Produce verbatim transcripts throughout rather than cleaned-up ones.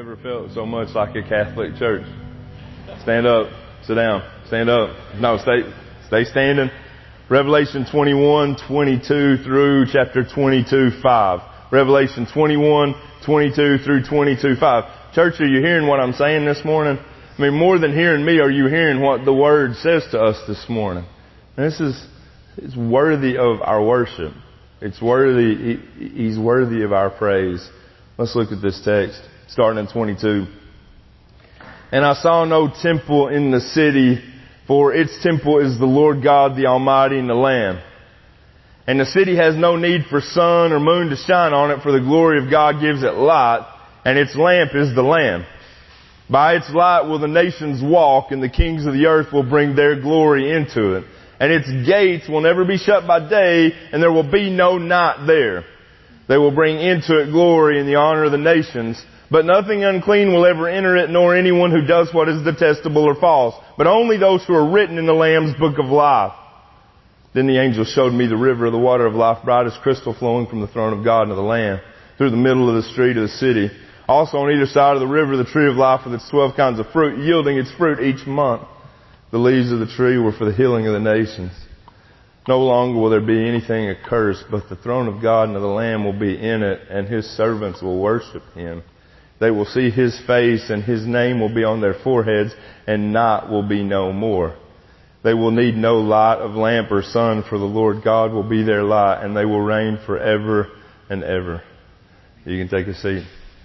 Never felt so much like a Catholic church. Stand up, sit down, stand up. No, stay, stay standing. Revelation twenty-one, twenty-two through chapter twenty-two, five. Revelation twenty-one, twenty-two through twenty-two, five. Church, are you hearing what I'm saying this morning? I mean, more than hearing me, are you hearing what the Word says to us this morning? And this is, it's worthy of our worship. It's worthy, he, He's worthy of our praise. Let's look at this text, starting in twenty-two. And I saw no temple in the city, for its temple is the Lord God, the Almighty, and the Lamb. And the city has no need for sun or moon to shine on it, for the glory of God gives it light, and its lamp is the Lamb. By its light will the nations walk, and the kings of the earth will bring their glory into it. And its gates will never be shut by day, and there will be no night there. They will bring into it glory and the honor of the nations. But nothing unclean will ever enter it, nor anyone who does what is detestable or false, but only those who are written in the Lamb's book of life. Then the angel showed me the river of the water of life, bright as crystal, flowing from the throne of God and of the Lamb, through the middle of the street of the city. Also on either side of the river, the tree of life with its twelve kinds of fruit, yielding its fruit each month. The leaves of the tree were for the healing of the nations. No longer will there be anything accursed, but the throne of God and of the Lamb will be in it, and His servants will worship Him. They will see His face, and His name will be on their foreheads, and night will be no more. They will need no light of lamp or sun, for the Lord God will be their light, and they will reign forever and ever. You can take a seat.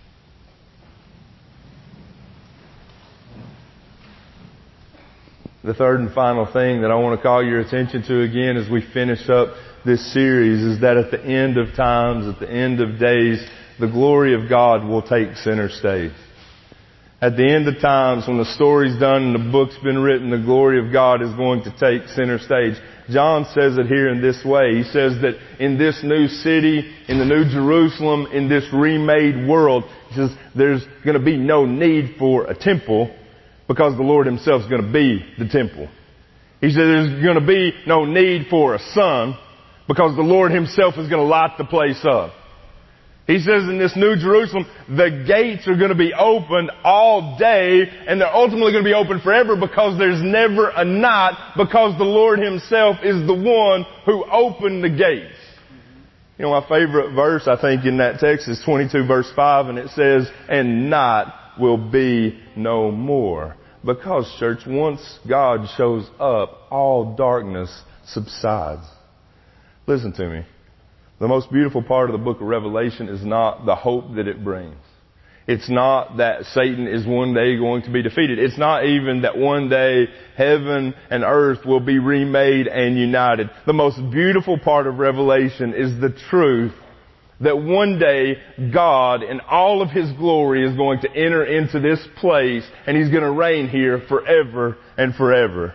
The third and final thing that I want to call your attention to again as we finish up this series is that at the end of times, at the end of days, the glory of God will take center stage. At the end of times, when the story's done and the book's been written, the glory of God is going to take center stage. John says it here in this way. He says that in this new city, in the new Jerusalem, in this remade world, he says there's going to be no need for a temple because the Lord Himself is going to be the temple. He said there's going to be no need for a sun because the Lord Himself is going to light the place up. He says in this new Jerusalem, the gates are going to be opened all day, and they're ultimately going to be open forever because there's never a night, because the Lord Himself is the one who opened the gates. You know, my favorite verse, I think, in that text is twenty-two verse five, and it says, and night will be no more. Because, church, once God shows up, all darkness subsides. Listen to me. The most beautiful part of the book of Revelation is not the hope that it brings. It's not that Satan is one day going to be defeated. It's not even that one day heaven and earth will be remade and united. The most beautiful part of Revelation is the truth that one day God in all of His glory is going to enter into this place and He's going to reign here forever and forever.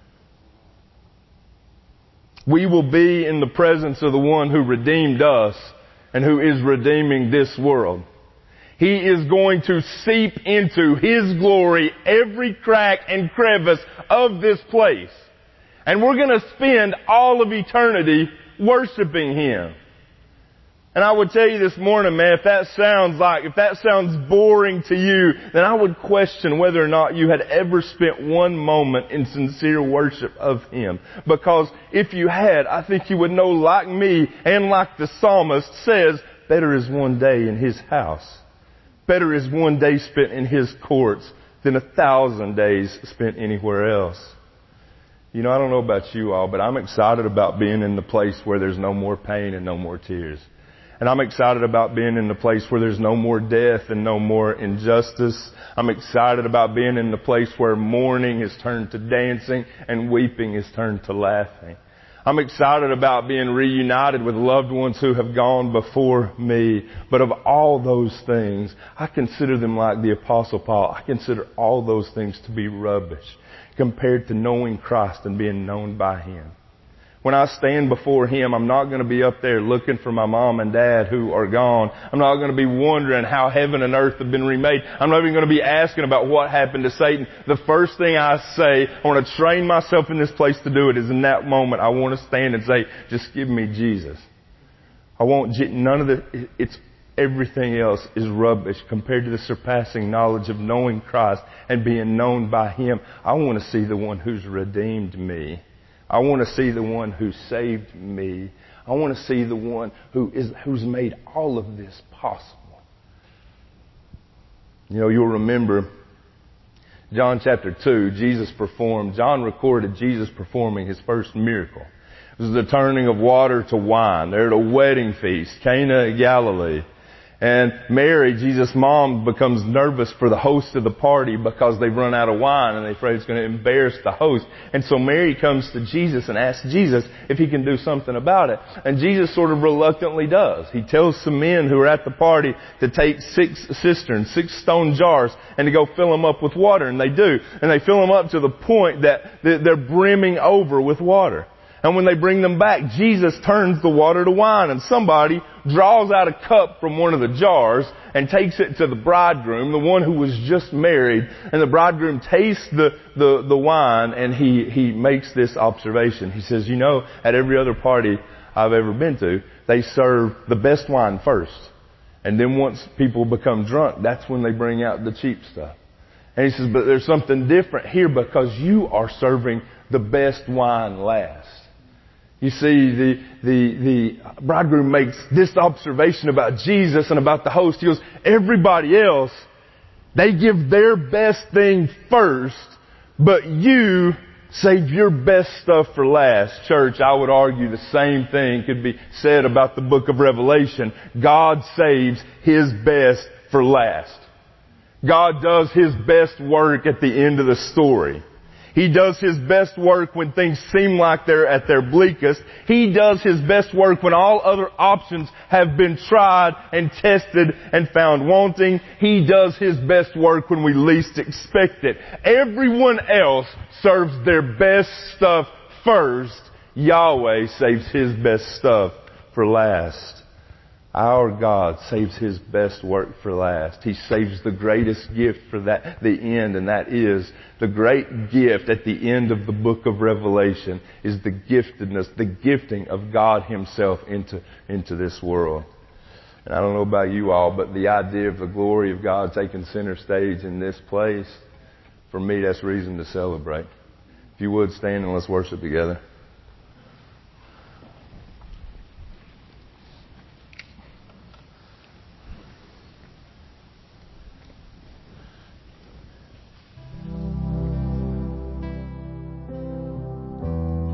We will be in the presence of the one who redeemed us and who is redeeming this world. He is going to seep into His glory every crack and crevice of this place. And we're going to spend all of eternity worshiping Him. And I would tell you this morning, man, if that sounds like, if that sounds boring to you, then I would question whether or not you had ever spent one moment in sincere worship of Him. Because if you had, I think you would know, like me and like the psalmist says, better is one day in His house. Better is one day spent in His courts than a thousand days spent anywhere else. You know, I don't know about you all, but I'm excited about being in the place where there's no more pain and no more tears. And I'm excited about being in the place where there's no more death and no more injustice. I'm excited about being in the place where mourning is turned to dancing and weeping is turned to laughing. I'm excited about being reunited with loved ones who have gone before me. But of all those things, I consider them like the Apostle Paul. I consider all those things to be rubbish compared to knowing Christ and being known by Him. When I stand before Him, I'm not going to be up there looking for my mom and dad who are gone. I'm not going to be wondering how heaven and earth have been remade. I'm not even going to be asking about what happened to Satan. The first thing I say, I want to train myself in this place to do it, is in that moment I want to stand and say, just give me Jesus. I want none of the, it's everything else is rubbish compared to the surpassing knowledge of knowing Christ and being known by Him. I want to see the one who's redeemed me. I want to see the one who saved me. I want to see the one who is, who's made all of this possible. You know, you'll remember John chapter two, Jesus performed, John recorded Jesus performing His first miracle. It was the turning of water to wine. They're at a wedding feast, Cana of Galilee. And Mary, Jesus' mom, becomes nervous for the host of the party because they've run out of wine and they're afraid it's going to embarrass the host. And so Mary comes to Jesus and asks Jesus if He can do something about it. And Jesus sort of reluctantly does. He tells some men who are at the party to take six cisterns, six stone jars, and to go fill them up with water. And they do. And they fill them up to the point that they're brimming over with water. And when they bring them back, Jesus turns the water to wine, and somebody draws out a cup from one of the jars and takes it to the bridegroom, the one who was just married, and the bridegroom tastes the, the, the wine, and he, he makes this observation. He says, you know, at every other party I've ever been to, they serve the best wine first. And then once people become drunk, that's when they bring out the cheap stuff. And he says, but there's something different here because you are serving the best wine last. You see, the, the, the bridegroom makes this observation about Jesus and about the host. He goes, everybody else, they give their best thing first, but you save your best stuff for last. Church, I would argue the same thing could be said about the book of Revelation. God saves His best for last. God does His best work at the end of the story. He does His best work when things seem like they're at their bleakest. He does His best work when all other options have been tried and tested and found wanting. He does His best work when we least expect it. Everyone else serves their best stuff first. Yahweh saves His best stuff for last. Our God saves His best work for last. He saves the greatest gift for that, the end, and that is the great gift at the end of the book of Revelation is the giftedness, the gifting of God Himself into, into this world. And I don't know about you all, but the idea of the glory of God taking center stage in this place, for me, that's reason to celebrate. If you would, stand and let's worship together.